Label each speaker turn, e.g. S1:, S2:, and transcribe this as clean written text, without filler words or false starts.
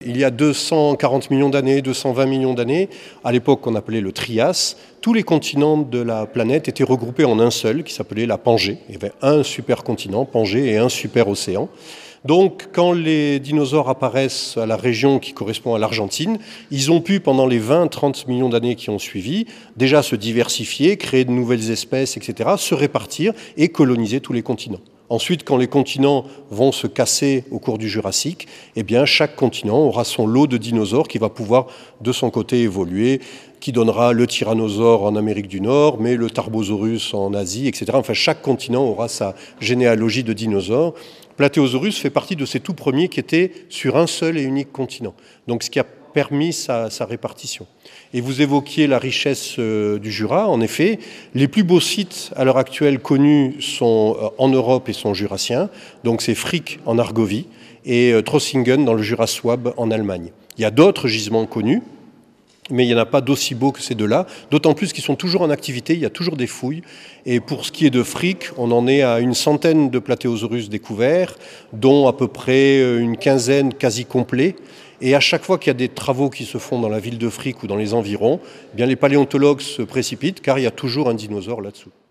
S1: Il y a 240 millions d'années, 220 millions d'années, à l'époque qu'on appelait le Trias, tous les continents de la planète étaient regroupés en un seul, qui s'appelait la Pangée. Il y avait un supercontinent, Pangée, et un super-océan. Donc, quand les dinosaures apparaissent à la région qui correspond à l'Argentine, ils ont pu, pendant les 20-30 millions d'années qui ont suivi, déjà se diversifier, créer de nouvelles espèces, etc., se répartir et coloniser tous les continents. Ensuite, quand les continents vont se casser au cours du Jurassique, eh bien, chaque continent aura son lot de dinosaures qui va pouvoir, de son côté, évoluer, qui donnera le tyrannosaure en Amérique du Nord, mais le Tarbosaurus en Asie, etc. Enfin, chaque continent aura sa généalogie de dinosaures. Plateosaurus fait partie de ces tout premiers qui étaient sur un seul et unique continent. Donc, ce qui a permis sa répartition. Et vous évoquiez la richesse du Jura. En effet, les plus beaux sites à l'heure actuelle connus sont en Europe et sont jurassiens. Donc c'est Frick en Argovie et Trossingen dans le Jura Souabe en Allemagne. Il y a d'autres gisements connus, mais il n'y en a pas d'aussi beaux que ces deux-là, d'autant plus qu'ils sont toujours en activité, il y a toujours des fouilles. Et pour ce qui est de Frick, on en est à une centaine de Plateosaurus découverts, dont à peu près une quinzaine quasi complets. Et à chaque fois qu'il y a des travaux qui se font dans la ville de Frick ou dans les environs, eh bien les paléontologues se précipitent car il y a toujours un dinosaure là-dessous.